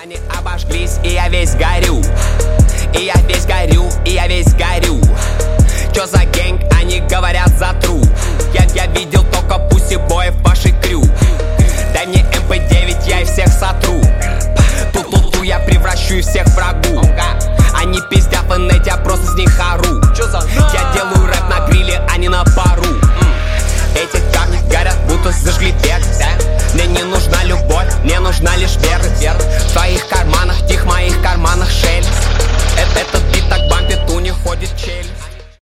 Они обожглись, и я весь горю. И я весь горю, и я весь горю. Чё за гэнг, они говорят за тру. Я видел